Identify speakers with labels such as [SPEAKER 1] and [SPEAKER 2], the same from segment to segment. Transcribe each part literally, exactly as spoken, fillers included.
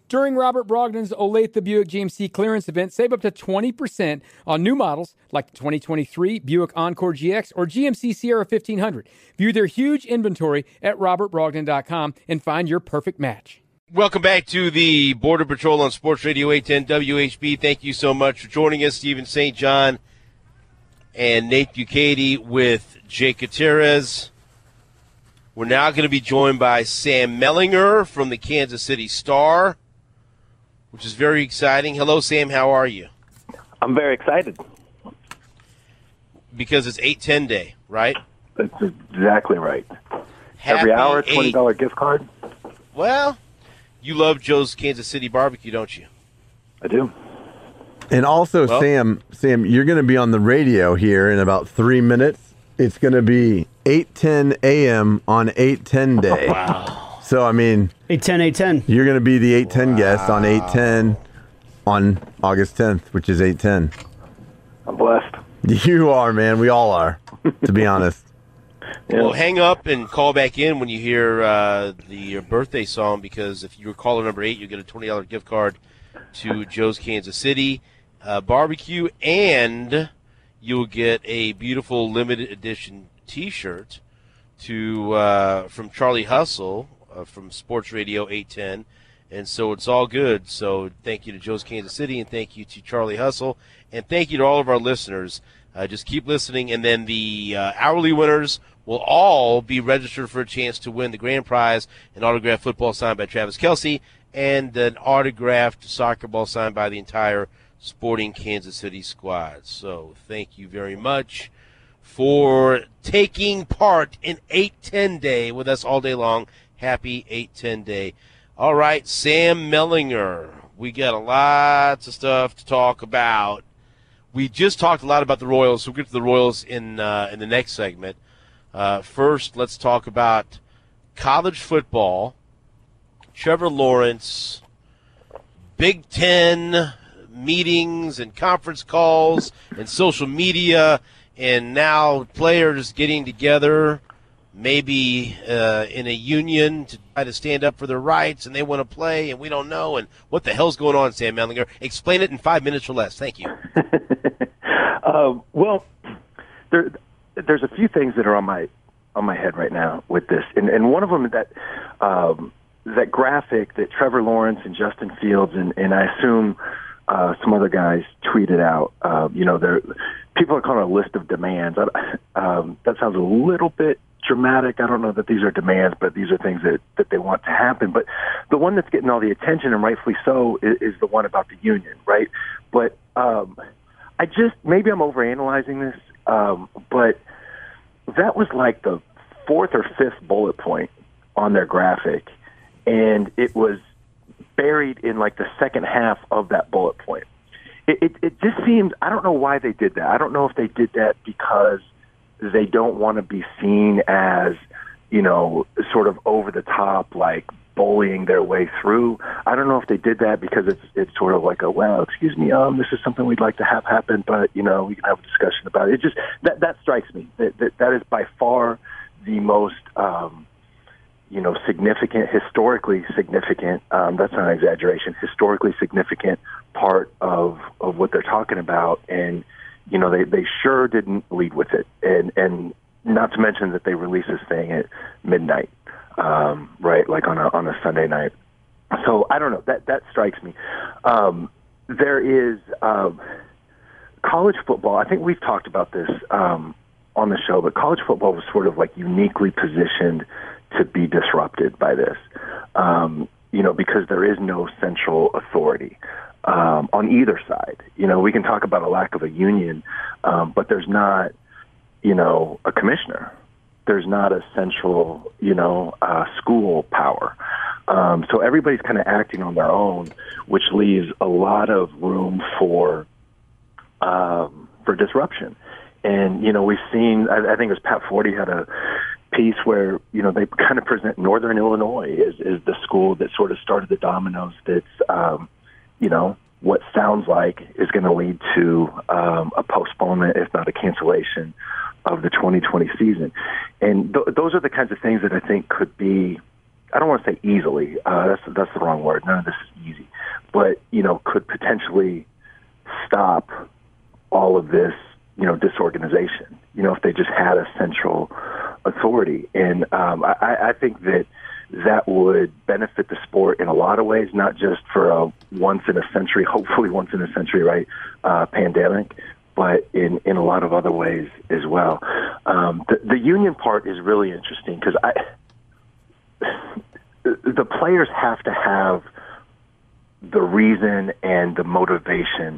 [SPEAKER 1] During Robert Brogdon's Olathe Buick G M C clearance event, save up to twenty percent on new models like the twenty twenty-three Buick Encore G X or G M C Sierra fifteen hundred. View their huge inventory at robert brogdon dot com and find your perfect match.
[SPEAKER 2] Welcome back to the Border Patrol on Sports Radio eight ten W H B. Thank you so much for joining us, Stephen Saint John and Nate Bukaty with Jake Gutierrez. We're now going to be joined by Sam Mellinger from the Kansas City Star, which is very exciting. Hello, Sam. How are you?
[SPEAKER 3] I'm very excited.
[SPEAKER 2] Because it's eight ten day, right?
[SPEAKER 3] That's exactly right.
[SPEAKER 2] Happy
[SPEAKER 3] Every hour, twenty dollars eight gift card.
[SPEAKER 2] Well, you love Joe's Kansas City barbecue, don't you?
[SPEAKER 3] I do.
[SPEAKER 4] And also,
[SPEAKER 2] well,
[SPEAKER 4] Sam, Sam, you're going to be on the radio here in about three minutes. It's going to be eight ten a.m. on eight ten day.
[SPEAKER 2] Wow.
[SPEAKER 4] So, I mean,
[SPEAKER 5] eight ten, eight ten.
[SPEAKER 4] You're going to be the eight ten wow. guest on eight ten on August tenth, which is eight ten.
[SPEAKER 3] I'm blessed.
[SPEAKER 4] You are, man. We all are, to be honest.
[SPEAKER 2] Yeah. Well, hang up and call back in when you hear uh, the birthday song, because if you're caller number eight, you'll get a twenty dollars gift card to Joe's Kansas City uh, barbecue, and you'll get a beautiful limited edition T-shirt to uh, from Charlie Hustle uh, from Sports Radio eight ten. And so it's all good. So thank you to Joe's Kansas City, and thank you to Charlie Hustle, and thank you to all of our listeners. Uh, just keep listening, and then the uh, hourly winners will all be registered for a chance to win the grand prize, an autographed football signed by Travis Kelce, and an autographed soccer ball signed by the entire Sporting Kansas City squad. So thank you very much for taking part in eight ten day with us all day long. Happy eight ten day. All right, Sam Mellinger, we got a lots of stuff to talk about. We just talked a lot about the Royals, so we'll get to the Royals in uh, in the next segment. Uh, first, let's talk about college football. Trevor Lawrence, Big Ten meetings and conference calls and social media, and now players getting together, maybe uh, in a union to try to stand up for their rights, and they want to play, and we don't know. And what the hell's going on, Sam Mellinger? Explain it in five minutes or less. Thank you.
[SPEAKER 3] uh, well, there, there's a few things that are on my on my head right now with this, and, and one of them is that um, that graphic that Trevor Lawrence and Justin Fields and, and I assume uh, some other guys tweeted out. Uh, you know, they're people are calling it a list of demands. Um, that sounds a little bit dramatic. I don't know that these are demands, but these are things that, that they want to happen. But the one that's getting all the attention, and rightfully so, is, is the one about the union, right? But um, I just, maybe I'm overanalyzing this, um, but that was like the fourth or fifth bullet point on their graphic, and it was buried in like the second half of that bullet point. It, it, it just seems, I don't know why they did that. I don't know if they did that because they don't want to be seen as, you know, sort of over the top, like bullying their way through. I don't know if they did that because it's it's sort of like a, well, excuse me, um, this is something we'd like to have happen, but, you know, we can have a discussion about it. It just, that, that strikes me. That, that, that is by far the most, um, you know, significant, historically significant, um, that's not an exaggeration, historically significant part of, of what they're talking about. And, you know, they, they sure didn't lead with it. And, and not to mention that they released this thing at midnight, um, right, like on a, on a Sunday night. So I don't know, that, that strikes me. Um, there is um, college football. I think we've talked about this um, on the show, but college football was sort of like uniquely positioned to be disrupted by this, um, you know, because there is no central authority um, on either side. You know, we can talk about a lack of a union, um, but there's not, you know, a commissioner. There's not a central, you know, uh, school power. Um, so everybody's kind of acting on their own, which leaves a lot of room for um, for disruption. And, you know, we've seen, I, I think it was Pat Forty had a piece where, you know, they kind of present Northern Illinois as, as the school that sort of started the dominoes that's, um, you know, what sounds like is going to lead to um, a postponement, if not a cancellation, of the twenty twenty season. And th- those are the kinds of things that I think could be, I don't want to say easily, uh, that's, that's the wrong word, none of this is easy, but, you know, could potentially stop all of this, you know, disorganization, you know, if they just had a central authority. And um, I, I think that that would benefit the sport in a lot of ways, not just for a once-in-a-century, hopefully once-in-a-century, right, uh, pandemic, but in, in a lot of other ways as well. Um, the, the union part is really interesting because I, the players have to have the reason and the motivation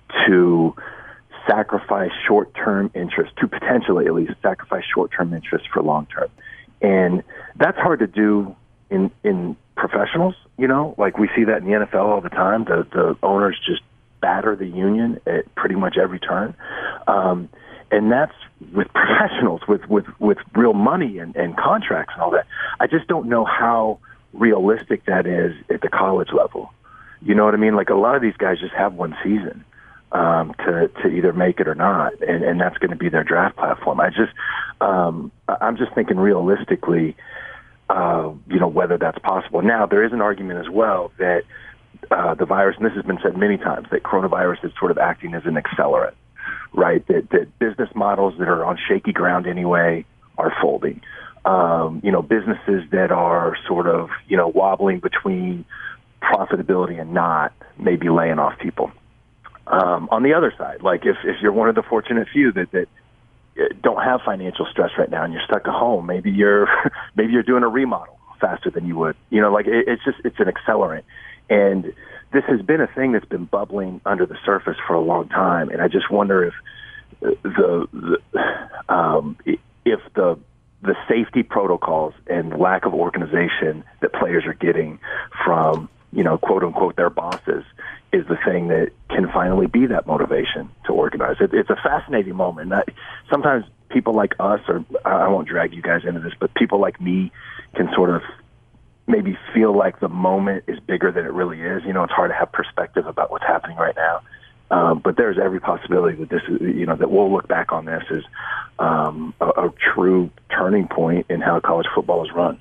[SPEAKER 3] to sacrifice short-term interest, to potentially at least sacrifice short-term interest for long-term. And that's hard to do in in professionals, you know, like we see that in the N F L all the time. The the owners just batter the union at pretty much every turn. Um, and that's with professionals, with, with, with real money and, and contracts and all that. I just don't know how realistic that is at the college level. You know what I mean? Like a lot of these guys just have one season um, to, to either make it or not, and, and that's going to be their draft platform. I just, um, I'm just thinking realistically, uh, you know, whether that's possible. Now, there is an argument as well that uh, the virus, and this has been said many times, that coronavirus is sort of acting as an accelerant, right? That, that business models that are on shaky ground anyway are folding. Um, you know, businesses that are sort of, you know, wobbling between profitability and not, maybe laying off people. Um, on the other side, like if, if you're one of the fortunate few that, that don't have financial stress right now and you're stuck at home, maybe you're maybe you're doing a remodel faster than you would. You know, like it, it's just it's an accelerant. And this has been a thing that's been bubbling under the surface for a long time. And I just wonder if the, the um, if the the safety protocols and lack of organization that players are getting from, you know, quote unquote, their bosses is the thing that can finally be that motivation to organize. It, it's a fascinating moment. I, sometimes people like us, or I won't drag you guys into this, but people like me can sort of maybe feel like the moment is bigger than it really is. You know, it's hard to have perspective about what's happening right now. Um, but there's every possibility that this is, you know, that we'll look back on this as um, a, a true turning point in how college football is run.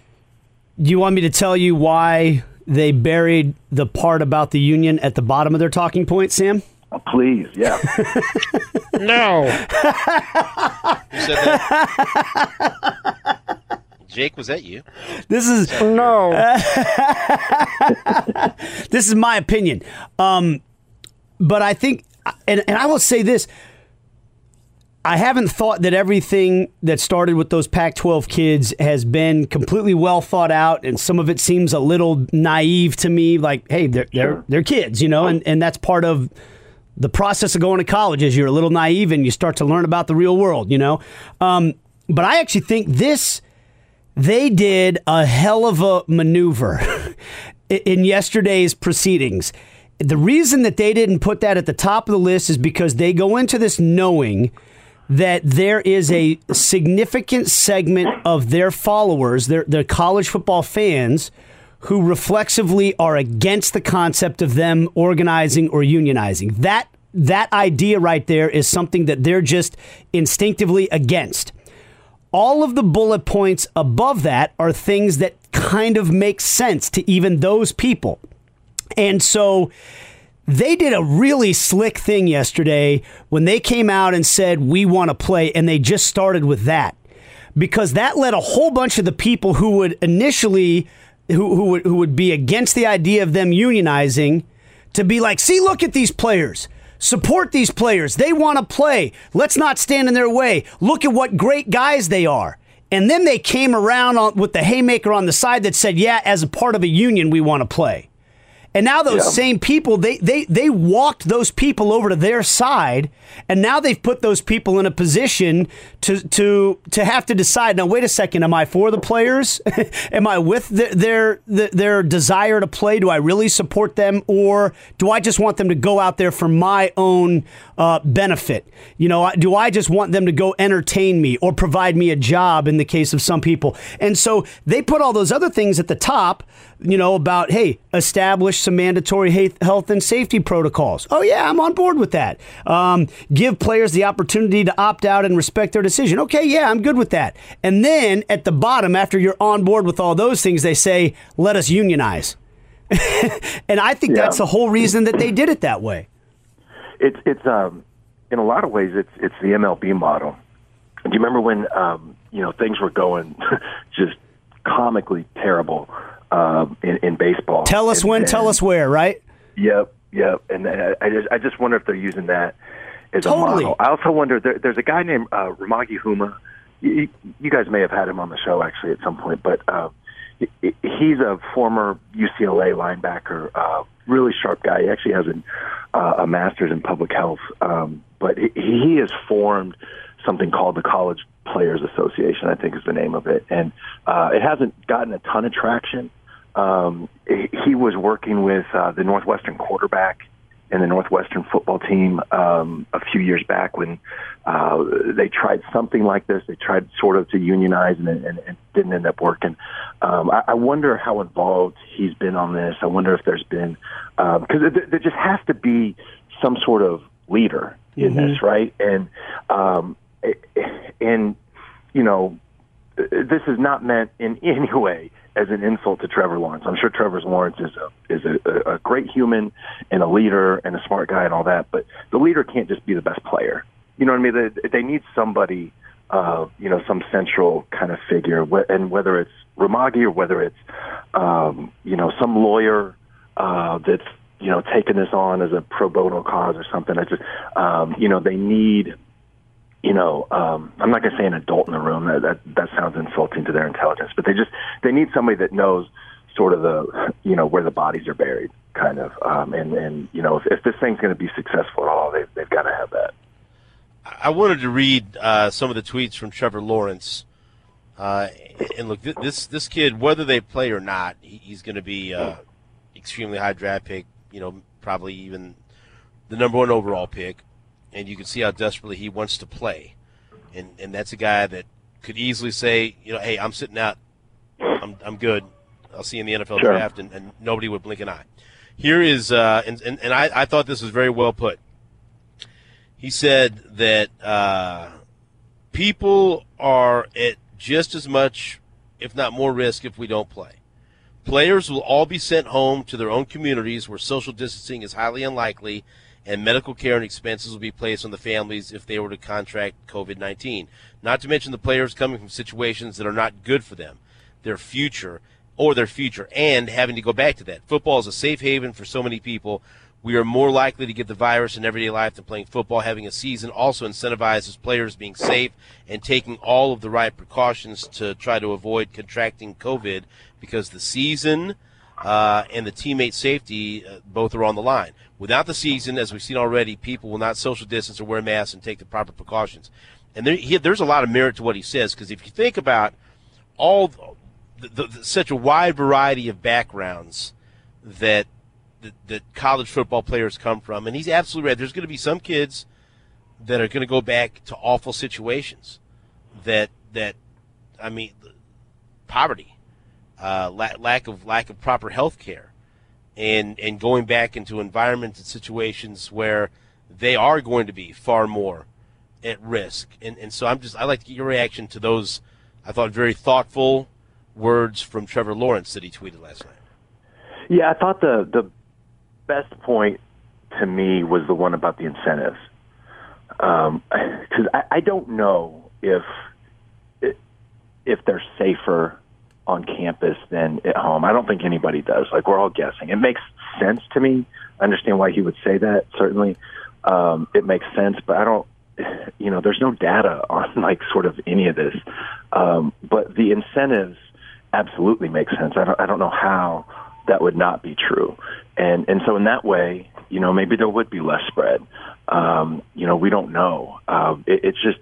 [SPEAKER 5] Do you want me to tell you why they buried the part about the union at the bottom of their talking point, Sam?
[SPEAKER 3] Oh, please, yeah.
[SPEAKER 2] No. You said that? Jake, was that you?
[SPEAKER 5] This is no. This is my opinion. Um, but I think, and, and I will say this, I haven't thought that everything that started with those Pac twelve kids has been completely well thought out, and some of it seems a little naive to me. Like, hey, they're they're, they're kids, you know, and, and that's part of the process of going to college is you're a little naive and you start to learn about the real world, you know. Um, but I actually think this, they did a hell of a maneuver in yesterday's proceedings. The reason that they didn't put that at the top of the list is because they go into this knowing that there is a significant segment of their followers, their, their college football fans, who reflexively are against the concept of them organizing or unionizing. That that idea right there is something that they're just instinctively against. All of the bullet points above that are things that kind of make sense to even those people. And so they did a really slick thing yesterday when they came out and said, we want to play, and they just started with that. Because that led a whole bunch of the people who would initially, who, who, would, who would be against the idea of them unionizing, to be like, see, look at these players. Support these players. They want to play. Let's not stand in their way. Look at what great guys they are. And then they came around on, with the haymaker on the side that said, yeah, as a part of a union, we want to play. And now those yeah. same people, they, they they walked those people over to their side, and now they've put those people in a position to to to have to decide, now, wait a second, am I for the players? Am I with the, their the, their desire to play? Do I really support them? Or do I just want them to go out there for my own uh, benefit? You know, do I just want them to go entertain me or provide me a job in the case of some people? And so they put all those other things at the top, you know, about, hey, establish some mandatory health and safety protocols. Oh, yeah, I'm on board with that. Um, give players the opportunity to opt out and respect their decision. Okay, yeah, I'm good with that. And then at the bottom, after you're on board with all those things, they say, let us unionize. And I think
[SPEAKER 3] Yeah.
[SPEAKER 5] that's the whole reason that they did it that way.
[SPEAKER 3] It's it's um in a lot of ways it's it's the M L B model. Do you remember when um you know things were going just comically terrible um in, in baseball?
[SPEAKER 5] Tell us
[SPEAKER 3] and,
[SPEAKER 5] when,
[SPEAKER 3] and,
[SPEAKER 5] tell us where, right?
[SPEAKER 3] Yep, yep. And I, I just I just wonder if they're using that as
[SPEAKER 5] Totally.
[SPEAKER 3] a model. I also wonder there, there's a guy named uh, Ramagi Huma. You, you guys may have had him on the show actually at some point, but uh, he, he's a former U C L A linebacker, uh, really sharp guy. He actually has an, uh, a master's in public health, um, but he, he has formed something called the College Players Association, I think is the name of it, and uh, it hasn't gotten a ton of traction. Um, he, he was working with uh, the Northwestern quarterback and the Northwestern football team um, a few years back when uh, they tried something like this. They tried sort of to unionize, and it and, and didn't end up working. Um, I, I wonder how involved he's been on this. I wonder if there's been because um, there, there just has to be some sort of leader in mm-hmm. this, right? And um, and you know, this is not meant in any way as an insult to Trevor Lawrence. I'm sure Trevor Lawrence is a is a, a great human and a leader and a smart guy and all that, but the leader can't just be the best player. You know what I mean? They, they need somebody, uh, you know, some central kind of figure, and whether it's Ramagi or whether it's, um, you know, some lawyer uh, that's, you know, taking this on as a pro bono cause or something. I just, um, you know, they need. You know, um, I'm not going to say an adult in the room. That, that that sounds insulting to their intelligence. But they just they need somebody that knows sort of the you know where the bodies are buried, kind of. Um, and and you know if, if this thing's going to be successful at all, they, they've got to have that.
[SPEAKER 2] I wanted to read uh, some of the tweets from Trevor Lawrence. Uh, and look, this this kid, whether they play or not, he, he's going to be uh, extremely high draft pick. You know, probably even the number one overall pick. And you can see how desperately he wants to play. And and that's a guy that could easily say, you know, hey, I'm sitting out. I'm I'm good. I'll see you in the N F L
[SPEAKER 3] sure.
[SPEAKER 2] draft, and, and nobody would blink an eye. Here is, uh, and, and, and I, I thought this was very well put. He said that uh, people are at just as much, if not more risk if we don't play. Players will all be sent home to their own communities where social distancing is highly unlikely, and medical care and expenses will be placed on the families if they were to contract COVID nineteen. Not to mention the players coming from situations that are not good for them, their future, or their future, and having to go back to that. Football is a safe haven for so many people. We are more likely to get the virus in everyday life than playing football. Having a season also incentivizes players being safe and taking all of the right precautions to try to avoid contracting COVID, because the season uh, and the teammate safety uh, both are on the line. Without the season, as we've seen already, people will not social distance or wear masks and take the proper precautions. And there, he, there's a lot of merit to what he says, because if you think about all the, the, the, such a wide variety of backgrounds that, that that college football players come from, and he's absolutely right. There's going to be some kids that are going to go back to awful situations. That that I mean, poverty, uh, lack, lack of lack of proper health care. And and going back into environments and situations where they are going to be far more at risk. And and so I'm just I like to get your reaction to those, I thought, very thoughtful words from Trevor Lawrence that he tweeted last night.
[SPEAKER 3] Yeah, I thought the the best point to me was the one about the incentives, because um, I, I don't know if if they're safer on campus than at home. I don't think anybody does. Like, we're all guessing. It makes sense to me. I understand why he would say that. Certainly, um, it makes sense, but I don't, you know, there's no data on like sort of any of this. Um, but the incentives absolutely make sense. I don't, I don't know how that would not be true. And, and so in that way, you know, maybe there would be less spread. Um, you know, we don't know. Uh, it, it's just,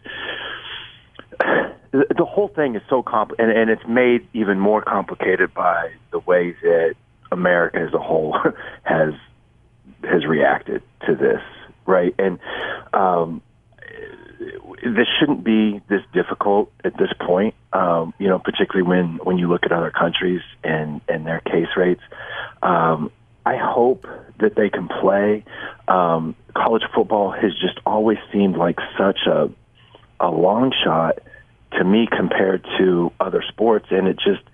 [SPEAKER 3] the whole thing is so complicated, and, and it's made even more complicated by the ways that America as a whole has has reacted to this, right? And um, this shouldn't be this difficult at this point, um, you know, particularly when, when you look at other countries and, and their case rates. Um, I hope that they can play. Um, college football has just always seemed like such a a long shot to me compared to other sports, and it just,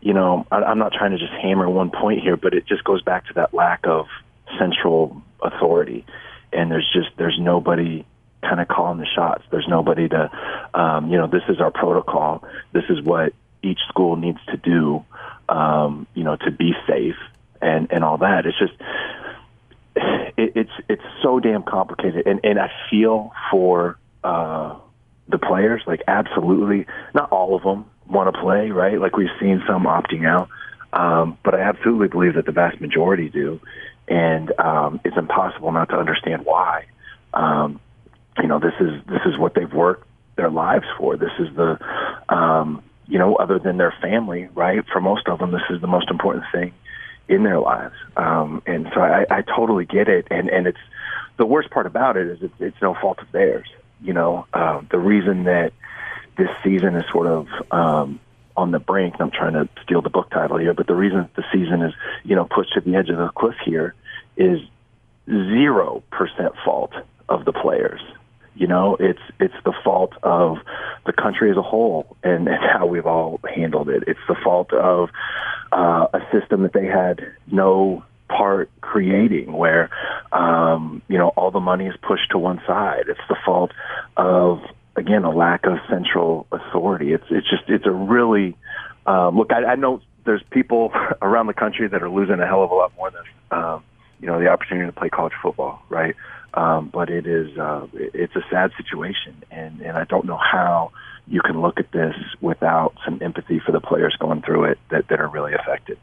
[SPEAKER 3] you know, I, I'm not trying to just hammer one point here, but it just goes back to that lack of central authority. And there's just, there's nobody kind of calling the shots. There's nobody to, um, you know, this is our protocol. This is what each school needs to do, um, you know, to be safe and, and all that. It's just, it, it's, it's so damn complicated. And, and I feel for, uh, the players, like absolutely, not all of them want to play, right? Like we've seen some opting out. Um, but I absolutely believe that the vast majority do. And, um, it's impossible not to understand why. Um, you know, this is, this is what they've worked their lives for. This is the, um, you know, other than their family, right? For most of them, this is the most important thing in their lives. Um, and so I, I totally get it. And, and it's, the worst part about it is it's, it's no fault of theirs. You know, uh, the reason that this season is sort of, um, on the brink, and I'm trying to steal the book title here, but the reason the season is, you know, pushed to the edge of the cliff here is zero percent fault of the players. You know, it's it's the fault of the country as a whole and, and how we've all handled it. It's the fault of uh, a system that they had no part creating, where um, you know, all the money is pushed to one side. It's the fault of, again, a lack of central authority. It's it's just it's a really um, look. I, I know there's people around the country that are losing a hell of a lot more than um, you know, the opportunity to play college football, right? Um, but it is, uh, it's a sad situation, and, and I don't know how you can look at this without some empathy for the players going through it that, that are really affected.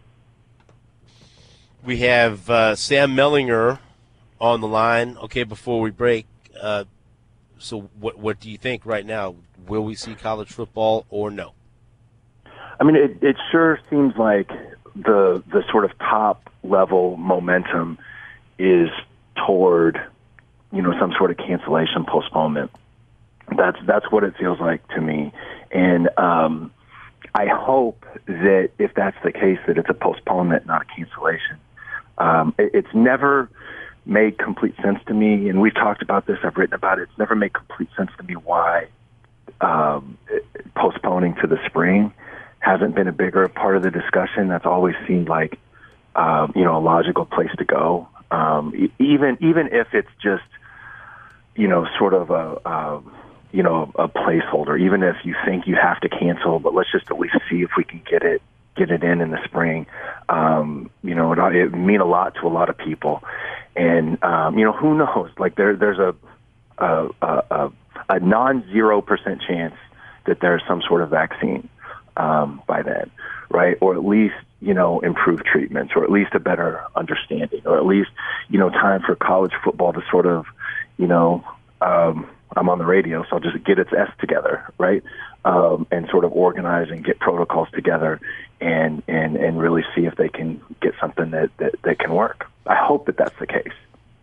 [SPEAKER 2] We have uh, Sam Mellinger on the line. Okay, before we break, uh, so what what do you think right now? Will we see college football or no?
[SPEAKER 3] I mean, it, it sure seems like the the sort of top level momentum is toward, you know, some sort of cancellation, postponement. That's that's what it feels like to me. And um, I hope that if that's the case, that it's a postponement, not a cancellation. Um, it, it's never made complete sense to me, and we've talked about this, I've written about it, it's never made complete sense to me why um, postponing to the spring hasn't been a bigger part of the discussion. That's always seemed like, um, you know, a logical place to go. Um, even even if it's just, you know, sort of a, a, you know, a placeholder, even if you think you have to cancel, but let's just at least see if we can get it, get it in in the spring. Um, you know, it, it mean a lot to a lot of people. And, um, you know, who knows, like there, there's a, a, a, a non-zero percent chance that there's some sort of vaccine, um, by then, right? Or at least, you know, improved treatments, or at least a better understanding, or at least, you know, time for college football to sort of, you know, um, I'm on the radio, so I'll just get its S together, right? Um, and sort of organize and get protocols together and, and, and really see if they can get something that, that, that can work. I hope that that's the case.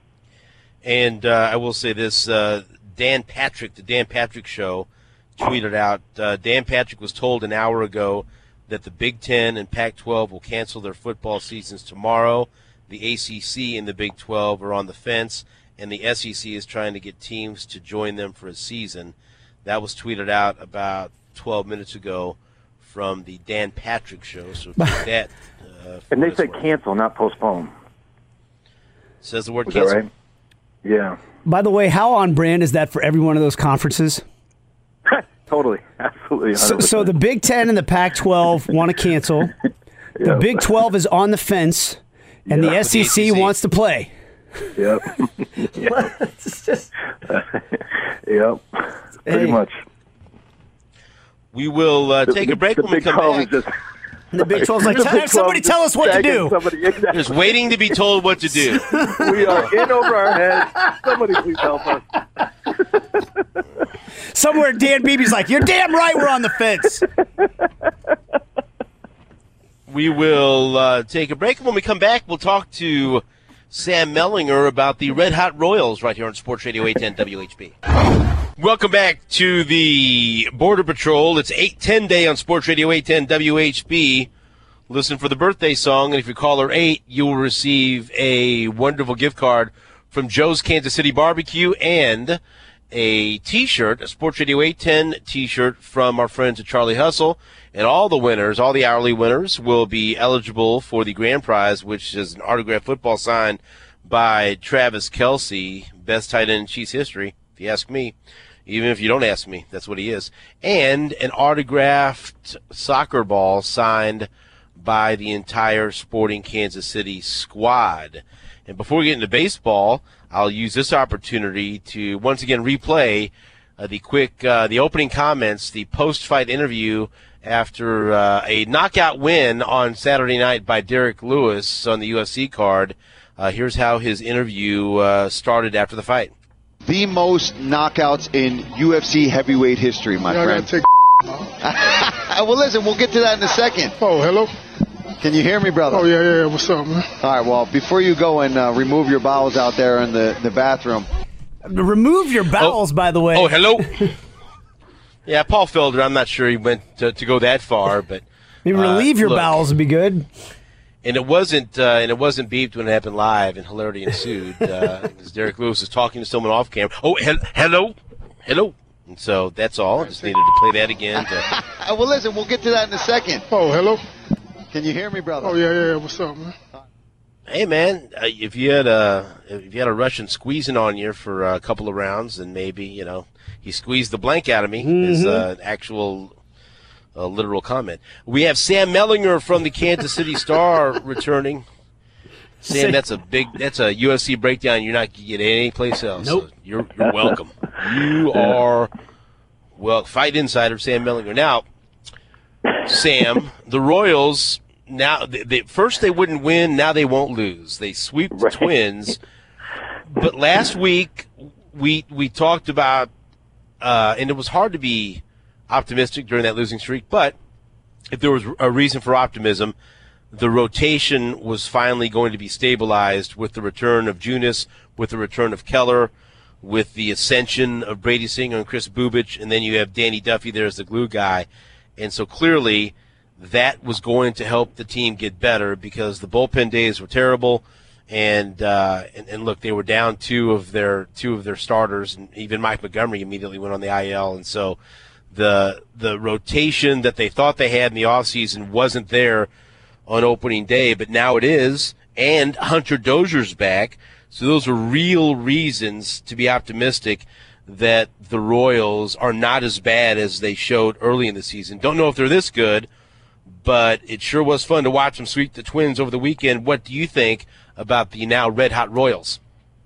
[SPEAKER 2] And uh, I will say this, uh, Dan Patrick, the Dan Patrick Show, tweeted out, uh, Dan Patrick was told an hour ago that the Big Ten and Pac twelve will cancel their football seasons tomorrow. The A C C and the Big twelve are on the fence, and the S E C is trying to get teams to join them for a season. That was tweeted out about twelve minutes ago from the Dan Patrick Show. So take that. Uh,
[SPEAKER 3] and they said cancel, not postpone.
[SPEAKER 2] Says the word
[SPEAKER 3] Was
[SPEAKER 2] cancel.
[SPEAKER 3] that right? Yeah.
[SPEAKER 5] By the way, how on brand is that for every one of those conferences?
[SPEAKER 3] Totally. Absolutely.
[SPEAKER 5] So, so the Big Ten and the Pac twelve want to cancel. The
[SPEAKER 3] Yep.
[SPEAKER 5] Big twelve is on the fence, and
[SPEAKER 3] Yeah.
[SPEAKER 5] the S E C wants to play.
[SPEAKER 3] Yep. Yep.
[SPEAKER 5] It's just,
[SPEAKER 3] Yep. Pretty
[SPEAKER 5] Hey.
[SPEAKER 3] much.
[SPEAKER 2] We will uh, take a break
[SPEAKER 3] The
[SPEAKER 2] when we
[SPEAKER 3] Big
[SPEAKER 2] come
[SPEAKER 3] twelve
[SPEAKER 2] back.
[SPEAKER 3] is just
[SPEAKER 5] the Big twelve's like,
[SPEAKER 3] The
[SPEAKER 5] "Tell-
[SPEAKER 3] Big twelve
[SPEAKER 5] somebody
[SPEAKER 3] is
[SPEAKER 5] tell us what to
[SPEAKER 3] tagging
[SPEAKER 5] do.
[SPEAKER 3] Somebody, exactly.
[SPEAKER 2] Just waiting to be told what to do.
[SPEAKER 3] We are in over our heads. Somebody please help us.
[SPEAKER 5] Somewhere Dan Beebe's like, you're damn right we're on the fence.
[SPEAKER 2] We will uh, take a break, and when we come back, we'll talk to Sam Mellinger about the Red Hot Royals right here on Sports Radio eight ten W H B. Welcome back to the Border Patrol. It's eight ten day on Sports Radio eight ten W H B. Listen for the birthday song, and if you call her eight, you will receive a wonderful gift card from Joe's Kansas City Barbecue and a T-shirt, a Sports Radio eight ten T-shirt from our friends at Charlie Hustle. And all the winners, all the hourly winners, will be eligible for the grand prize, which is an autographed football signed by Travis Kelce, best tight end in Chiefs history, if you ask me. Even if you don't ask me, that's what he is. And an autographed soccer ball signed by the entire Sporting Kansas City squad. And before we get into baseball, I'll use this opportunity to once again replay uh, the quick, uh, the opening comments, the post-fight interview after uh, a knockout win on Saturday night by Derek Lewis on the U F C card. Uh, here's how his interview uh, started after the fight.
[SPEAKER 6] The most knockouts in U F C heavyweight history, my
[SPEAKER 7] yeah,
[SPEAKER 6] friend.
[SPEAKER 7] Take
[SPEAKER 6] well, listen, we'll get to that in a second.
[SPEAKER 7] Oh, hello?
[SPEAKER 6] Can you hear me, brother?
[SPEAKER 7] Oh, yeah, yeah, what's up, man?
[SPEAKER 6] All right, well, before you go and uh, remove your bowels out there in the, the bathroom.
[SPEAKER 5] Remove your bowels,
[SPEAKER 2] oh,
[SPEAKER 5] by the way.
[SPEAKER 2] Oh, hello? Yeah, Paul Felder, I'm not sure he went to, to go that far, but
[SPEAKER 5] Maybe relieve
[SPEAKER 2] uh,
[SPEAKER 5] your
[SPEAKER 2] look,
[SPEAKER 5] bowels would be good.
[SPEAKER 2] And it wasn't uh, and it wasn't beeped when it happened live, and hilarity ensued uh, because Derek Lewis was talking to someone off camera. Oh, he- hello, hello. And so that's all. I just needed to play that again. To...
[SPEAKER 6] well, listen, we'll get to that in a second.
[SPEAKER 7] Oh, hello?
[SPEAKER 6] Can you hear me, brother?
[SPEAKER 7] Oh, yeah, yeah, what's up, man?
[SPEAKER 2] Hey, man, uh, if you had a if you had a Russian squeezing on you for a couple of rounds, then maybe you know he squeezed the blank out of me. Mm-hmm. Is uh, an actual uh, literal comment. We have Sam Mellinger from the Kansas City Star returning. Sam, that's a big that's a U F C breakdown you're not going to get any place else.
[SPEAKER 5] Nope.
[SPEAKER 2] So you're you're welcome. You are well. Fight Insider Sam Mellinger. Now, Sam, the Royals. Now, they, they, first they wouldn't win, now they won't lose. They sweep the
[SPEAKER 3] Right.
[SPEAKER 2] Twins. But last week we we talked about, uh, and it was hard to be optimistic during that losing streak, but if there was a reason for optimism, the rotation was finally going to be stabilized with the return of Junis, with the return of Keller, with the ascension of Brady Singer and Chris Bubich, and then you have Danny Duffy there as the glue guy. And so clearly that was going to help the team get better because the bullpen days were terrible, and uh, and, and look, they were down two of their two of their starters, and even Mike Montgomery immediately went on the I L, and so the the rotation that they thought they had in the offseason wasn't there on opening day, but now it is, and Hunter Dozier's back, so those are real reasons to be optimistic that the Royals are not as bad as they showed early in the season. Don't know if they're this good, but it sure was fun to watch them sweep the Twins over the weekend. What do you think about the now red-hot Royals?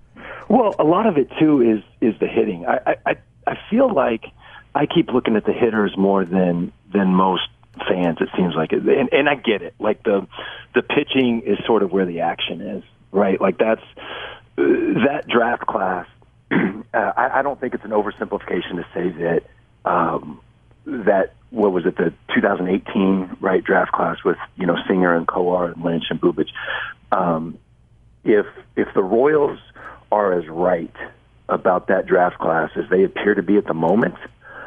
[SPEAKER 3] Well, a lot of it, too, is is the hitting. I, I, I feel like I keep looking at the hitters more than than most fans, it seems like. It. And, and I get it. Like, the the pitching is sort of where the action is, right? Like, that's uh, that draft class. uh, I, I don't think it's an oversimplification to say that um, that, what was it, the two thousand eighteen right draft class with, you know, Singer and Kowar and Lynch and Bubich. Um, if if the Royals are as right about that draft class as they appear to be at the moment,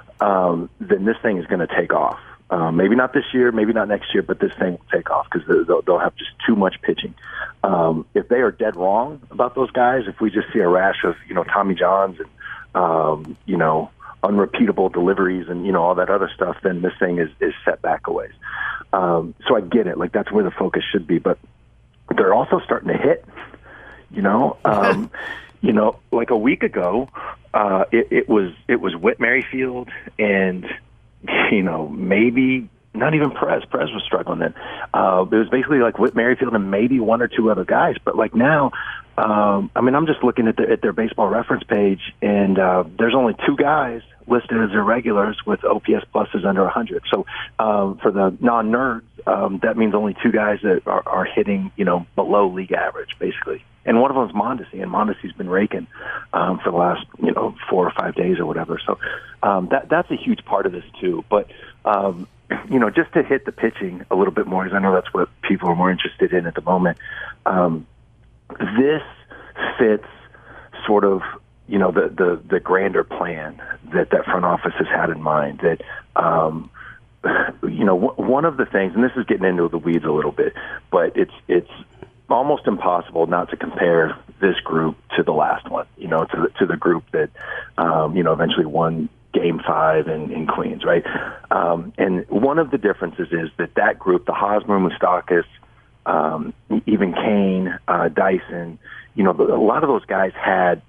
[SPEAKER 3] um, then this thing is going to take off. Um, maybe not this year, maybe not next year, but this thing will take off because they'll, they'll have just too much pitching. Um, if they are dead wrong about those guys, if we just see a rash of, you know, Tommy Johns and, um, you know, unrepeatable deliveries and, you know, all that other stuff, then this thing is, is set back a ways. Um, so I get it. Like, that's where the focus should be. But they're also starting to hit, you know. Um, you know, like a week ago, uh, it, it was it was Whit Merrifield and, you know, maybe not even Perez. Perez was struggling then. Uh, it was basically like Whit Merrifield and maybe one or two other guys. But like now, um, I mean, I'm just looking at, the, at their baseball reference page, and uh, there's only two guys listed as irregulars with O P S pluses under one hundred. So um, for the non-nerds, um, that means only two guys that are, are hitting, you know, below league average, basically. And one of them is Mondesi, and Mondesi's been raking um, for the last, you know, four or five days or whatever. So um, that that's a huge part of this too. But um, you know, just to hit the pitching a little bit more, because I know that's what people are more interested in at the moment. Um, this fits sort of, you know, the, the, the grander plan that that front office has had in mind. That, um, you know, w- one of the things, and this is getting into the weeds a little bit, but it's it's almost impossible not to compare this group to the last one, you know, to the, to the group that, um, you know, eventually won Game Five in, in Queens, right? Um, and one of the differences is that that group, the Hosmer, Moustakas, um, even Kane, uh, Dyson, you know, a lot of those guys had,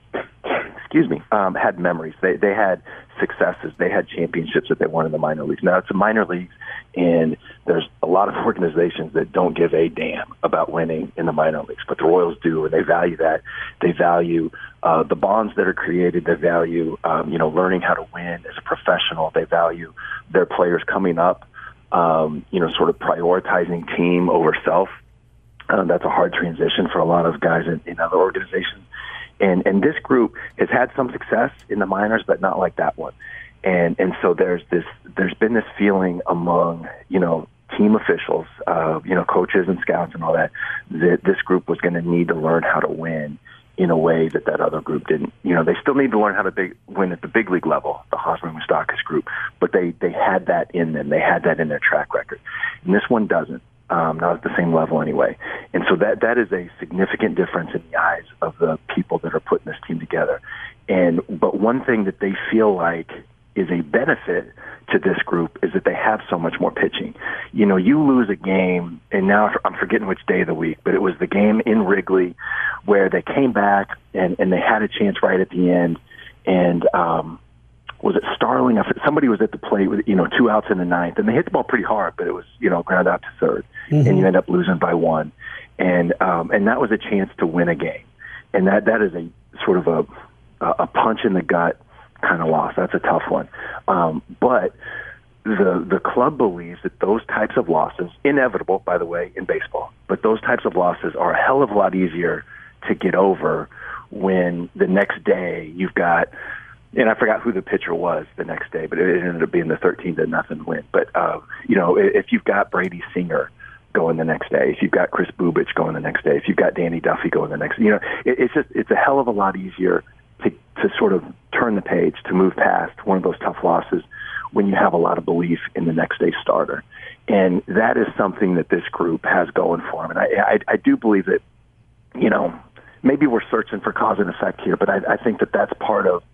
[SPEAKER 3] excuse me, um, had memories. They they had successes. They had championships that they won in the minor leagues. Now it's the minor leagues, and there's a lot of organizations that don't give a damn about winning in the minor leagues, but the Royals do, and they value that. They value uh, the bonds that are created. They value, um, you know, learning how to win as a professional. They value their players coming up, um, you know, sort of prioritizing team over self. Uh, that's a hard transition for a lot of guys in, in other organizations. And and this group has had some success in the minors, but not like that one. And and so there's this there's been this feeling among, you know, team officials, uh, you know, coaches and scouts and all that, that this group was going to need to learn how to win in a way that that other group didn't. You know, they still need to learn how to big, win at the big league level, the Hosmer Moustakas group, but they they had that in them. They had that in their track record. And this one doesn't. Um, not at the same level anyway. And so that that is a significant difference in the eyes of the people that are putting this team together. And but one thing that they feel like is a benefit to this group is that they have so much more pitching. You know, you lose a game, and now I'm forgetting which day of the week, but it was the game in Wrigley where they came back and, and they had a chance right at the end. And um, was it Starling? Somebody was at the plate with, you know, two outs in the ninth, and they hit the ball pretty hard, but it was, you know, ground out to third, mm-hmm. and you end up losing by one. And um, and that was a chance to win a game. And that, that is a sort of a a punch in the gut kind of loss. That's a tough one. Um, but the the club believes that those types of losses, inevitable, by the way, in baseball, but those types of losses are a hell of a lot easier to get over when the next day you've got, and I forgot who the pitcher was the next day, but it ended up being the thirteen to nothing win. But, uh, you know, if you've got Brady Singer going the next day, if you've got Chris Bubich going the next day, if you've got Danny Duffy going the next, you know, it, it's just, it's a hell of a lot easier to, to sort of turn the page, to move past one of those tough losses when you have a lot of belief in the next day starter. And that is something that this group has going for them. And I, I, I do believe that, you know, maybe we're searching for cause and effect here, but I, I think that that's part of,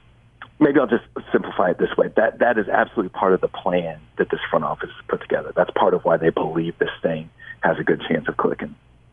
[SPEAKER 3] maybe I'll just simplify it this way. That that is absolutely part of the plan that this front office has put together. That's part of why they believe this thing has a good chance of clicking.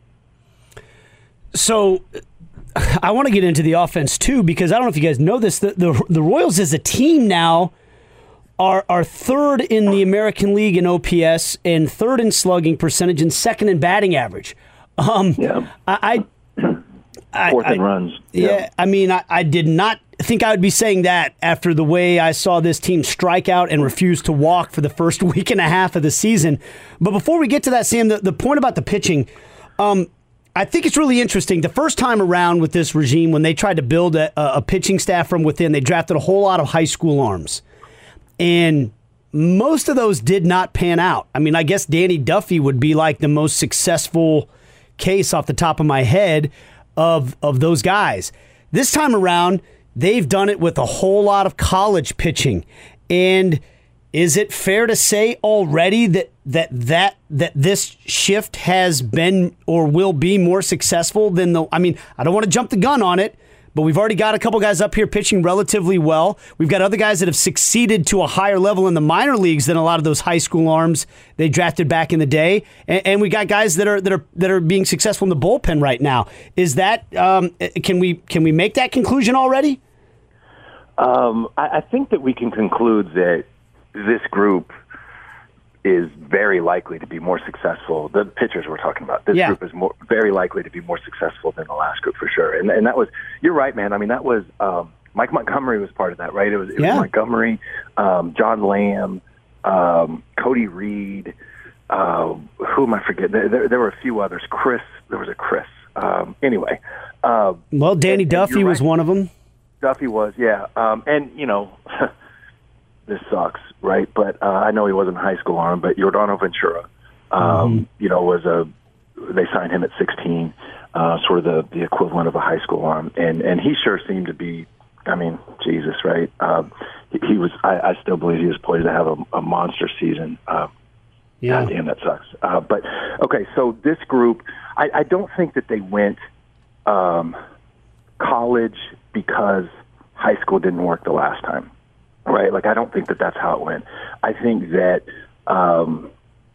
[SPEAKER 5] So I want to get into the offense too, because I don't know if you guys know this. The the, the Royals as a team now are are third in the American League in O P S and third in slugging percentage and second in batting average. Um,
[SPEAKER 3] yeah.
[SPEAKER 5] I, I, I
[SPEAKER 3] Fourth in
[SPEAKER 5] I,
[SPEAKER 3] runs.
[SPEAKER 5] Yeah.
[SPEAKER 3] yeah.
[SPEAKER 5] I mean, I, I did not think I would be saying that after the way I saw this team strike out and refuse to walk for the first week and a half of the season. But before we get to that, Sam, the, the point about the pitching, um, I think it's really interesting. The first time around with this regime, when they tried to build a, a pitching staff from within, they drafted a whole lot of high school arms. And most of those did not pan out. I mean, I guess Danny Duffy would be like the most successful case off the top of my head of of those guys. This time around, they've done it with a whole lot of college pitching. And is it fair to say already that that that that this shift has been or will be more successful than the I mean, I don't want to jump the gun on it, but we've already got a couple guys up here pitching relatively well. We've got other guys that have succeeded to a higher level in the minor leagues than a lot of those high school arms they drafted back in the day. And, and we got guys that are that are that are being successful in the bullpen right now. Is that um, can we can we make that conclusion already?
[SPEAKER 3] Um, I, I think that we can conclude that this group is very likely to be more successful. The pitchers we're talking about, this
[SPEAKER 5] yeah.
[SPEAKER 3] group is more very likely to be more successful than the last group for sure. And and that was, you're right, man. I mean, that was um, Mike Montgomery was part of that, right? It was, it
[SPEAKER 5] yeah.
[SPEAKER 3] was Montgomery, um, John Lamb, um, Cody Reed. Uh, who am I forgetting? There, there, there were a few others. Chris, there was a Chris. Um, anyway, uh,
[SPEAKER 5] well, Danny
[SPEAKER 3] and,
[SPEAKER 5] Duffy
[SPEAKER 3] and
[SPEAKER 5] was
[SPEAKER 3] right.
[SPEAKER 5] one of them.
[SPEAKER 3] Duffy was, yeah. Um, and, you know, this sucks, right? But uh, I know he wasn't a high school arm, but Yordano Ventura, um, mm-hmm. you know, was a, they signed him at sixteen, uh, sort of the, the equivalent of a high school arm. And, and he sure seemed to be, I mean, Jesus, right? Um, he, he was, I, I still believe he was poised to have a, a monster season. Uh,
[SPEAKER 5] yeah.
[SPEAKER 3] God damn, that sucks. Uh, but, okay, so this group, I, I don't think that they went um, college because high school didn't work the last time, right? Like, I don't think that that's how it went. I think that um,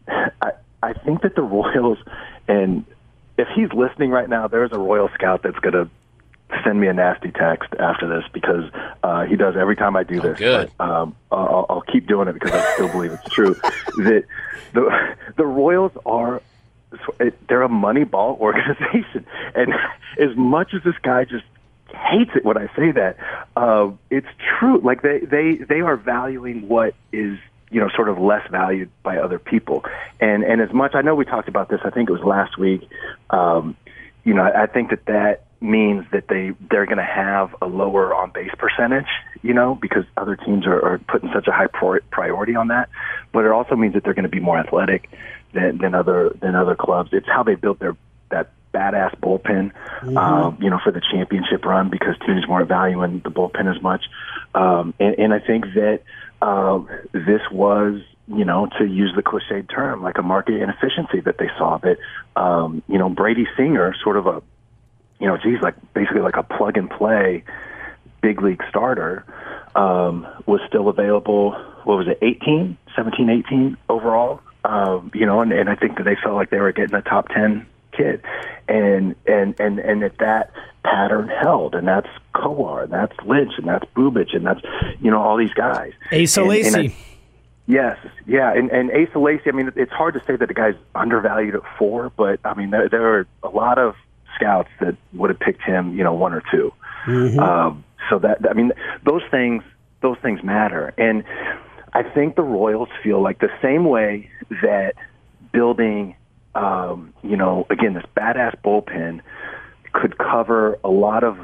[SPEAKER 3] I, I think that the Royals, and if he's listening right now, there's a Royal scout that's going to send me a nasty text after this because uh, he does every time I do this.
[SPEAKER 2] Oh, good.
[SPEAKER 3] But, um, I'll, I'll keep doing it because I still believe it's true. That the the Royals are they're a money ball organization, and as much as this guy just hates it when I say that, uh, it's true. Like they they they are valuing what is, you know, sort of less valued by other people, and and as much I know we talked about this. I think it was last week. Um, you know, I, I think that that means that they they're going to have a lower on base percentage, you know, because other teams are, are putting such a high priority on that. But it also means that they're going to be more athletic than, than other than other clubs. It's how they built their that badass bullpen, mm-hmm. um, you know, for the championship run because teams weren't valuing the bullpen as much. Um, and, and I think that uh, this was, you know, to use the cliched term, like a market inefficiency that they saw. That um, you know, Brady Singer, sort of a you know, geez, like basically like a plug and play big league starter, um, was still available. What was it, eighteen, seventeen, eighteen overall? Um, you know, and, and I think that they felt like they were getting a top ten kid, and and and and that that pattern held, and that's Kowar, and that's Lynch, and that's Bubic, and that's, you know, all these guys.
[SPEAKER 5] Asa Lacy.
[SPEAKER 3] Yes, yeah, and and Asa Lacy. I mean, it's hard to say that the guy's undervalued at four, but I mean, there, there are a lot of scouts that would have picked him, you know, one or two. Mm-hmm. Um, so that, I mean, those things, those things matter. And I think the Royals feel like the same way that building, um, you know, again, this badass bullpen could cover a lot of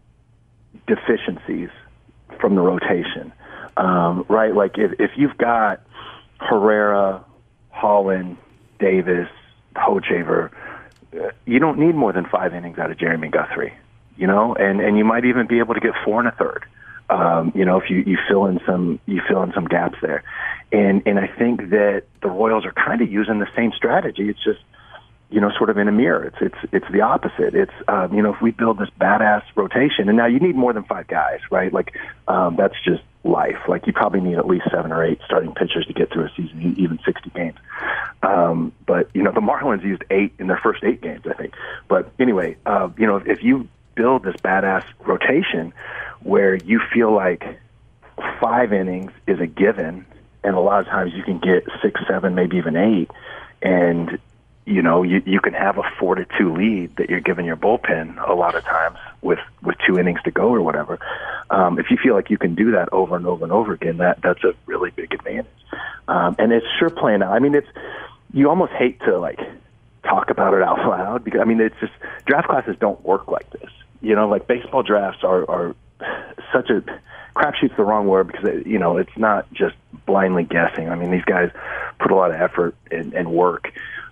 [SPEAKER 3] deficiencies from the rotation, um, right? Like if, if you've got Herrera, Holland, Davis, Hochevar, you don't need more than five innings out of Jeremy Guthrie, you know, and, and you might even be able to get four and a third, um, you know, if you, you fill in some you fill in some gaps there, and and I think that the Royals are kind of using the same strategy. It's just, you know, sort of in a mirror. It's it's it's the opposite. It's um, you know, if we build this badass rotation, and now you need more than five guys, right? Like um, that's just life. Like you probably need at least seven or eight starting pitchers to get through a season, even sixty games. Um, but you know, the Marlins used eight in their first eight games, I think. But anyway, uh, you know, if you build this badass rotation where you feel like five innings is a given, and a lot of times you can get six, seven, maybe even eight, and you know, you, you can have a four to two lead that you're giving your bullpen a lot of times with, with two innings to go or whatever. Um, if you feel like you can do that over and over and over again, that that's a really big advantage. Um, and it's sure playing out. I mean, it's, you almost hate to like talk about it out loud because I mean, it's just draft classes don't work like this. You know, like baseball drafts are, are such a crapshoot's the wrong word because it, you know, it's not just blindly guessing. I mean, these guys put a lot of effort and, and work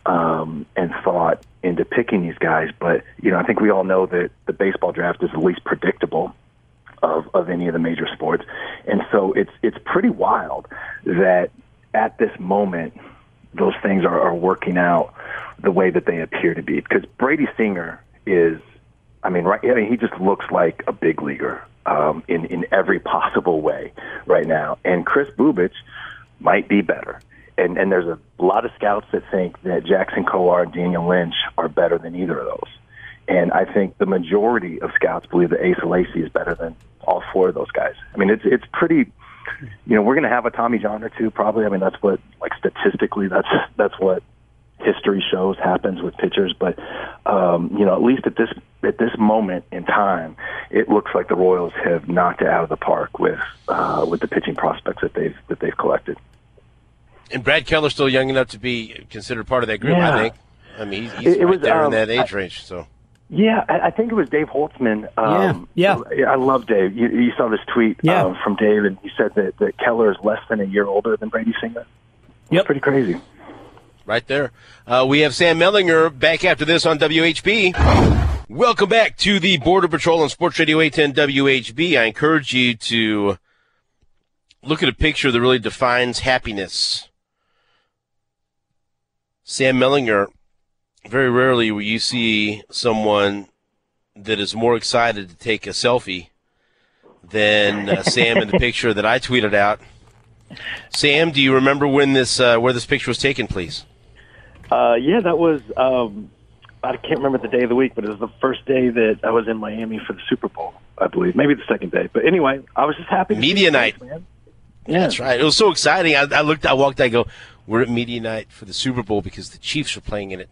[SPEAKER 3] Um, and thought into picking these guys. But, you know, I think we all know that the baseball draft is the least predictable of, of any of the major sports. And so it's it's pretty wild that at this moment those things are, are working out the way that they appear to be. Because Brady Singer is, I mean, right, I mean, he just looks like a big leaguer um, in, in every possible way right now. And Chris Bubic might be better. And, and there's a lot of scouts that think that Jackson Kowar and Daniel Lynch are better than either of those. And I think the majority of scouts believe that Asa Lacy is better than all four of those guys. I mean, it's it's pretty, you know, we're going to have a Tommy John or two probably. I mean, that's what, like statistically, that's that's what history shows happens with pitchers. But, um, you know, at least at this at this moment in time, it looks like the Royals have knocked it out of the park with uh, with the pitching prospects that they've that they've collected.
[SPEAKER 2] And Brad Keller's still young enough to be considered part of that group,
[SPEAKER 3] yeah.
[SPEAKER 2] I think. I mean, he's, he's
[SPEAKER 3] it, it
[SPEAKER 2] right
[SPEAKER 3] was,
[SPEAKER 2] there
[SPEAKER 3] um,
[SPEAKER 2] in that age
[SPEAKER 3] I,
[SPEAKER 2] range. So,
[SPEAKER 3] yeah, I, I think it was Dave Holtzman. Um,
[SPEAKER 5] yeah, yeah.
[SPEAKER 3] I love Dave. You, you saw this tweet
[SPEAKER 5] yeah.
[SPEAKER 3] um, from Dave, and he said that, that Keller is less than a year older than Brady Singer.
[SPEAKER 5] Yep,
[SPEAKER 3] pretty crazy.
[SPEAKER 2] Right there. Uh, we have Sam Mellinger back after this on W H B. Welcome back to the Border Patrol on Sports Radio eight ten W H B. I encourage you to look at a picture that really defines happiness. Sam Mellinger, very rarely will you see someone that is more excited to take a selfie than uh, Sam in the picture that I tweeted out. Sam, do you remember when this uh, where this picture was taken, please?
[SPEAKER 3] Uh, yeah, that was, um, I can't remember the day of the week, but it was the first day that I was in Miami for the Super Bowl, I believe. Maybe the second day. But anyway, I was just happy. To
[SPEAKER 2] Media night.
[SPEAKER 3] Place, man.
[SPEAKER 2] Yeah. That's right. It was so exciting. I, I looked, I walked, I go, we're at media night for the Super Bowl because the Chiefs are playing in it.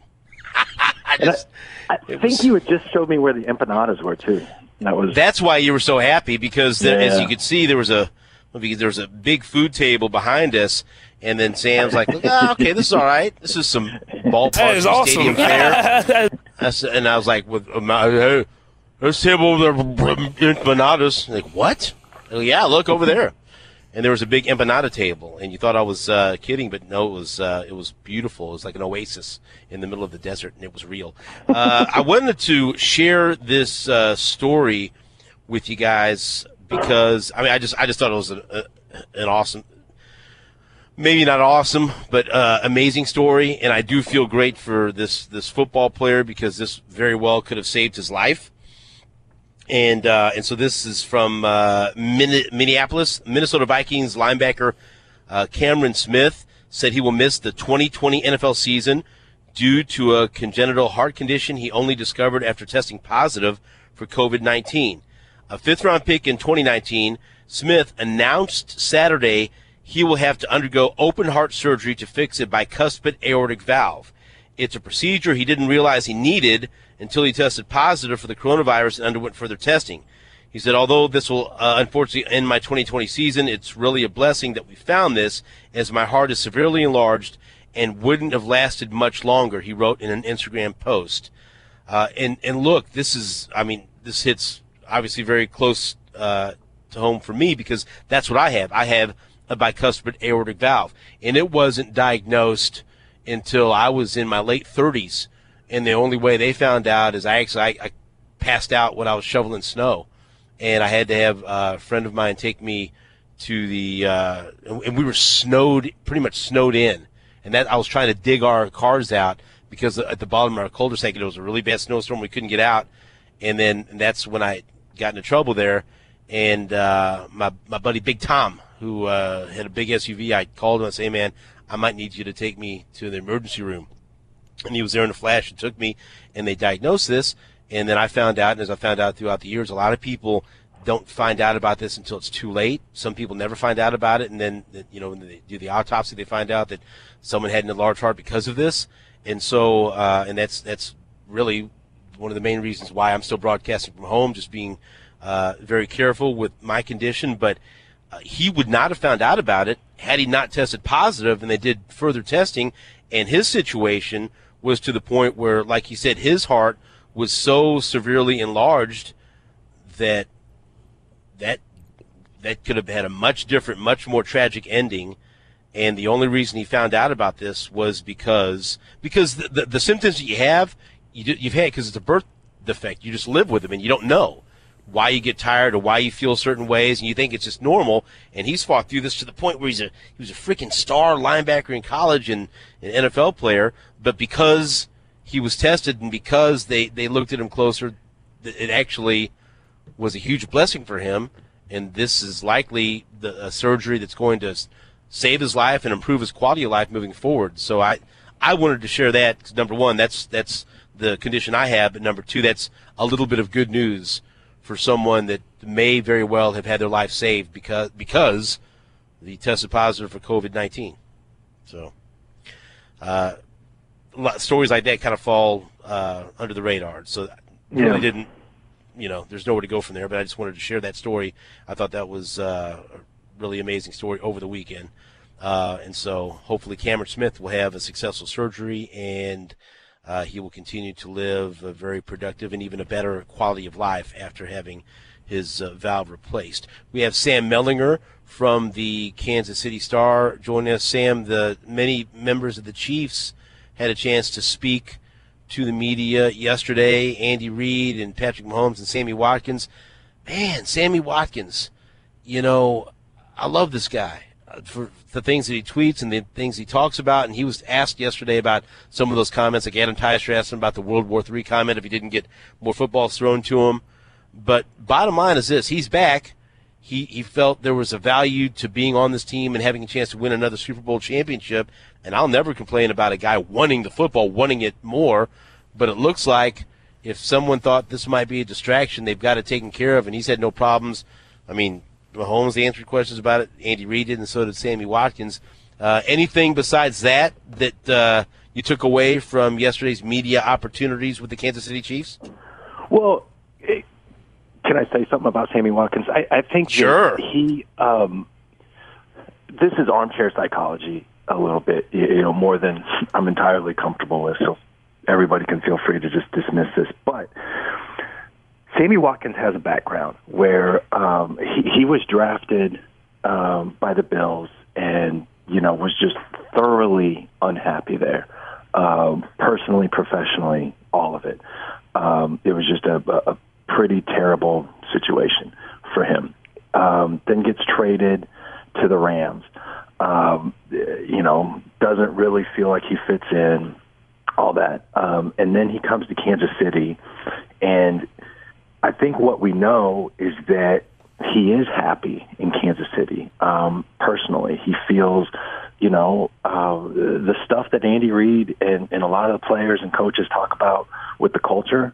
[SPEAKER 2] I, just,
[SPEAKER 3] I, I think
[SPEAKER 2] was,
[SPEAKER 3] you had just showed me where the empanadas were, too. That was.
[SPEAKER 2] That's why you were so happy, because there,
[SPEAKER 3] yeah.
[SPEAKER 2] as you could see, there was a because there was a big food table behind us, and then Sam's like, oh, okay, this is all right. This is some ballpark
[SPEAKER 8] that is awesome.
[SPEAKER 2] Stadium fare. And I was like, with hey, this table over there, empanadas. Like, what? I go, yeah, look over there. And there was a big empanada table, and you thought I was uh, kidding, but no, it was uh, it was beautiful. It was like an oasis in the middle of the desert, and it was real. Uh, I wanted to share this uh, story with you guys because I mean, I just I just thought it was an, a, an awesome, maybe not awesome, but uh, amazing story, and I do feel great for this this football player because this very well could have saved his life. And uh, and so this is from uh, Minneapolis. Minnesota Vikings linebacker uh, Cameron Smith said he will miss the twenty twenty N F L season due to a congenital heart condition he only discovered after testing positive for covid nineteen. A fifth-round pick in twenty nineteen, Smith announced Saturday he will have to undergo open heart surgery to fix a bicuspid aortic valve. It's a procedure he didn't realize he needed until he tested positive for the coronavirus and underwent further testing. He said, although this will uh, unfortunately end my twenty twenty season, it's really a blessing that we found this, as my heart is severely enlarged and wouldn't have lasted much longer, he wrote in an Instagram post. Uh, and, and look, this is, I mean, this hits obviously very close uh, to home for me because that's what I have. I have a bicuspid aortic valve, and it wasn't diagnosed until I was in my late thirties. And the only way they found out is I actually I, I passed out when I was shoveling snow, and I had to have a friend of mine take me to the uh, and we were snowed pretty much snowed in, and that I was trying to dig our cars out because at the bottom of our cul-de-sac it was a really bad snowstorm, we couldn't get out, and then and that's when I got into trouble there, and uh, my my buddy Big Tom, who uh, had a big S U V, I called him and said, hey man, I might need you to take me to the emergency room. And he was there in a flash and took me, and they diagnosed this. And then I found out, and as I found out throughout the years, a lot of people don't find out about this until it's too late. Some people never find out about it, and then, you know, when they do the autopsy, they find out that someone had an enlarged heart because of this. And so, uh, and that's that's really one of the main reasons why I'm still broadcasting from home, just being uh, very careful with my condition. But uh, he would not have found out about it had he not tested positive, and they did further testing, and his situation was to the point where, like he said, his heart was so severely enlarged that that that could have had a much different, much more tragic ending. And the only reason he found out about this was because because the the, the symptoms that you have, you do, you've had because it's a birth defect. You just live with them, and you don't know why you get tired or why you feel certain ways, and you think it's just normal. And he's fought through this to the point where he's a he was a freaking star linebacker in college and an N F L player. But because he was tested and because they, they looked at him closer, it actually was a huge blessing for him. And this is likely the a surgery that's going to save his life and improve his quality of life moving forward. So I I wanted to share that. Number one, that's that's the condition I have, but number two, that's a little bit of good news for someone that may very well have had their life saved because because he tested positive for covid nineteen. So uh, stories like that kind of fall uh, under the radar. So
[SPEAKER 3] Yeah.
[SPEAKER 2] really didn't, you know, there's nowhere to go from there. But I just wanted to share that story. I thought that was uh, a really amazing story over the weekend. Uh, and so hopefully Cameron Smith will have a successful surgery, and uh, he will continue to live a very productive and even a better quality of life after having his uh, valve replaced. We have Sam Mellinger from the Kansas City Star joining us. Sam, the many members of the Chiefs had a chance to speak to the media yesterday. Andy Reid and Patrick Mahomes and Sammy Watkins. Man, Sammy Watkins, you know, I love this guy. for the things that he tweets and the things he talks about. And he was asked yesterday about some of those comments, like Adam Teicher asked him about the World War Three comment if he didn't get more footballs thrown to him. But bottom line is this: he's back. He he felt there was a value to being on this team and having a chance to win another Super Bowl championship. And I'll never complain about a guy wanting the football, wanting it more. But it looks like if someone thought this might be a distraction, they've got it taken care of, and he's had no problems. I mean, Mahomes answered questions about it. Andy Reid did, and so did Sammy Watkins. Uh, anything besides that that uh, you took away from yesterday's media opportunities with the Kansas City Chiefs?
[SPEAKER 3] Well, it, can I say something about Sammy Watkins? I, I think
[SPEAKER 2] sure.
[SPEAKER 3] he um, this is armchair psychology a little bit, you know, more than I'm entirely comfortable with. So everybody can feel free to just dismiss this. But Sammy Watkins has a background where um, he, he was drafted um, by the Bills and, you know, was just thoroughly unhappy there, um, personally, professionally, all of it. Um, it was just a, a pretty terrible situation for him. Um, then gets traded to the Rams. Um, you know, doesn't really feel like he fits in, all that. Um, and then he comes to Kansas City, and I think what we know is that he is happy in Kansas City. Um, personally, he feels, you know, uh, the stuff that Andy Reid and, and a lot of the players and coaches talk about with the culture,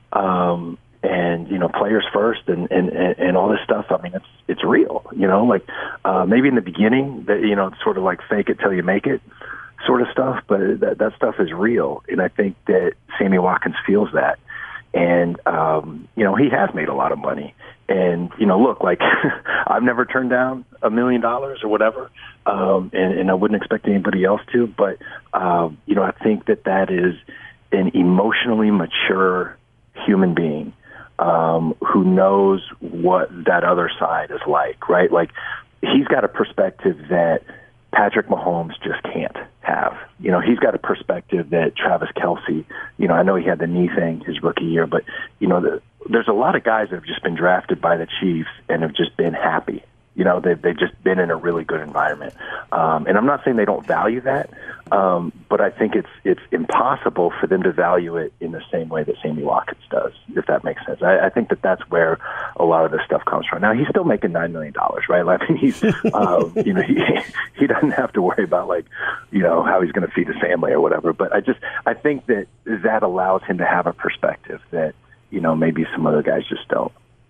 [SPEAKER 3] um, and, you know, players first and, and, and all this stuff. I mean, it's, it's real, you know, like, uh, maybe in the beginning that, you know, it's sort of like fake it till you make it sort of stuff, but that, that stuff is real. And I think that Sammy Watkins feels that. And, um, you know, he has made a lot of money. And, you know, look, like, I've never turned down a million dollars or whatever, um, and, and I wouldn't expect anybody else to. But, um, you know, I think that that is an emotionally mature human being um, who knows what that other side is like, right? Like, he's got a perspective that Patrick Mahomes just can't have. You know, he's got a perspective that Travis Kelce, you know, I know he had the knee thing his rookie year, but, you know, the, there's a lot of guys that have just been drafted by the Chiefs and have just been happy. You know, they've, they've just been in a really good environment. Um, and I'm not saying they don't value that, um, but I think it's it's impossible for them to value it in the same way that Sammy Watkins does, if that makes sense. I, I think that that's where a lot of this stuff comes from. Now, he's still making nine million dollars, right? I mean, he's, uh, you know, he, he doesn't have to worry about, like, you know, how he's going to feed his family or whatever. But I just, I think that that allows him to have a perspective that, you know, maybe some other guys just don't.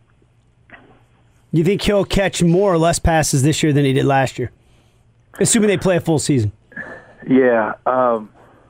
[SPEAKER 5] You think he'll catch more or less passes this year than he did last year? Assuming they play a full season.
[SPEAKER 3] Yeah. Um,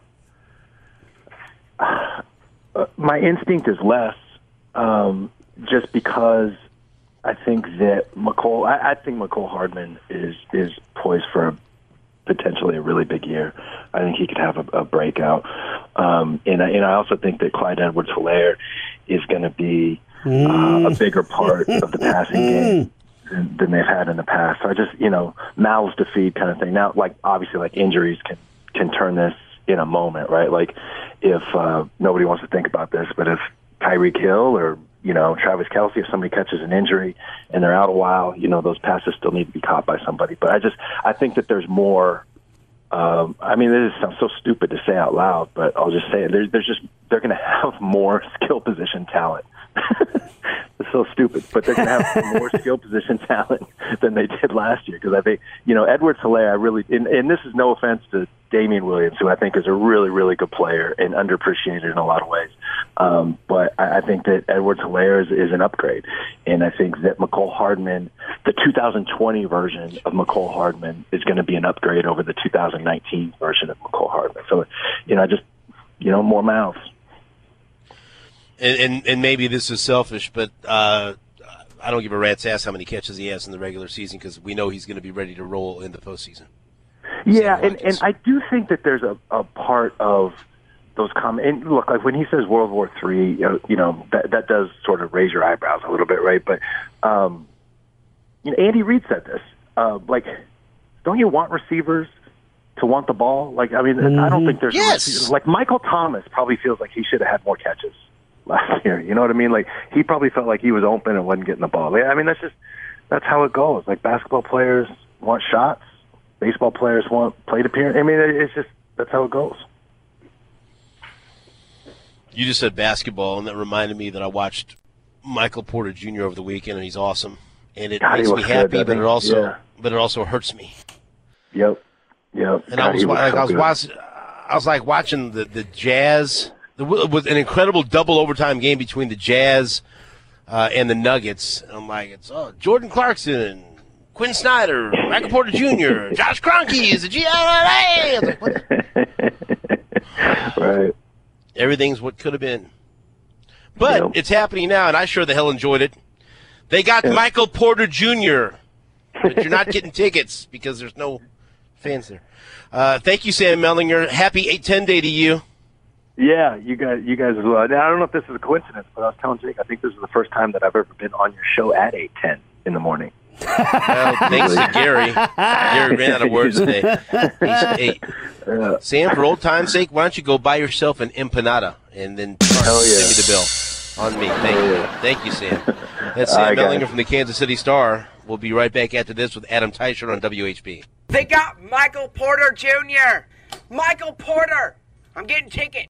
[SPEAKER 3] uh, my instinct is less, um, just because I think that McCole, I, I think McCole Hardman is, is poised for potentially a really big year. I think he could have a, a breakout. Um, and, I, and I also think that Clyde Edwards-Helaire is going to be Uh, a bigger part of the passing game than, than they've had in the past. So I just, you know, mouths to feed kind of thing. Now, like, obviously, like, injuries can, can turn this in a moment, right? Like, if uh, nobody wants to think about this, but if Tyreek Hill or, you know, Travis Kelce, if somebody catches an injury and they're out a while, you know, those passes still need to be caught by somebody. But I just, I think that there's more. Um, I mean, this sounds so stupid to say out loud, but I'll just say it. There's, there's just, they're going to have more skill position talent. It's so stupid, but they're going to have more skill position talent than they did last year. Because I think, you know, Edwards-Helaire, I really, and, and this is no offense to Damian Williams, who I think is a really, really good player and underappreciated in a lot of ways. Um, but I, I think that Edwards-Helaire is, is an upgrade. And I think that McCole Hardman, the two thousand twenty version of McCole Hardman, is going to be an upgrade over the two thousand nineteen version of McCole Hardman. So, you know, I just, you know, more mouths.
[SPEAKER 2] And, and and maybe this is selfish, but uh, I don't give a rat's ass how many catches he has in the regular season because we know he's going to be ready to roll in the postseason.
[SPEAKER 3] Yeah, and, and I do think that there's a, a part of those comments. And look, like when he says World War Three, you know, you know that that does sort of raise your eyebrows a little bit, right? But um, you know, Andy Reid said this. Uh, like, don't you want receivers to want the ball? Like, I mean, mm-hmm. I don't think there's
[SPEAKER 2] yes.
[SPEAKER 3] a like Michael Thomas probably feels like he should have had more catches last year. You know what I mean? Like, he probably felt like he was open and wasn't getting the ball. I mean, that's just, that's how it goes. Like, basketball players want shots. Baseball players want plate appearance. I mean, it's just that's how it goes.
[SPEAKER 2] You just said basketball, and that reminded me that I watched Michael Porter Junior over the weekend, and he's awesome. And it
[SPEAKER 3] God,
[SPEAKER 2] makes me happy,
[SPEAKER 3] good,
[SPEAKER 2] but it also
[SPEAKER 3] yeah.
[SPEAKER 2] but it also hurts me.
[SPEAKER 3] Yep, yep.
[SPEAKER 2] And
[SPEAKER 3] God,
[SPEAKER 2] I was,
[SPEAKER 3] was
[SPEAKER 2] like
[SPEAKER 3] so
[SPEAKER 2] I was
[SPEAKER 3] good.
[SPEAKER 2] watching, I was like watching the the Jazz. There was an incredible double overtime game between the Jazz uh, and the Nuggets. And I'm like, it's oh, Jordan Clarkson, Quinn Snyder, Michael Porter Junior, Josh Kroenke is a G L A. Like, what?
[SPEAKER 3] Right.
[SPEAKER 2] Everything's what could have been. But
[SPEAKER 3] Yep.
[SPEAKER 2] it's happening now, and I sure the hell enjoyed it. They got
[SPEAKER 3] Yeah.
[SPEAKER 2] Michael Porter Junior, but you're not getting tickets because there's no fans there. Uh, thank you, Sam Mellinger. Happy eight ten day to you.
[SPEAKER 3] Yeah, you guys, you guys as well. Now, I don't know if this is a coincidence, but I was telling Jake, I think this is the first time that I've ever been on your show at eight ten in the morning.
[SPEAKER 2] Well, thanks to Gary. Gary ran out of words today. He's eight.
[SPEAKER 3] Yeah.
[SPEAKER 2] Sam, for old time's sake, why don't you go buy yourself an empanada and then
[SPEAKER 3] Hell yeah.
[SPEAKER 2] send me the bill on me. Thank
[SPEAKER 3] Hell
[SPEAKER 2] you.
[SPEAKER 3] yeah.
[SPEAKER 2] Thank you, Sam. That's
[SPEAKER 3] All
[SPEAKER 2] Sam
[SPEAKER 3] right,
[SPEAKER 2] Mellinger
[SPEAKER 3] guys.
[SPEAKER 2] from the Kansas City Star. We'll be right back after this with Adam Teicher on W H B.
[SPEAKER 8] They got Michael Porter Junior Michael Porter. I'm getting tickets.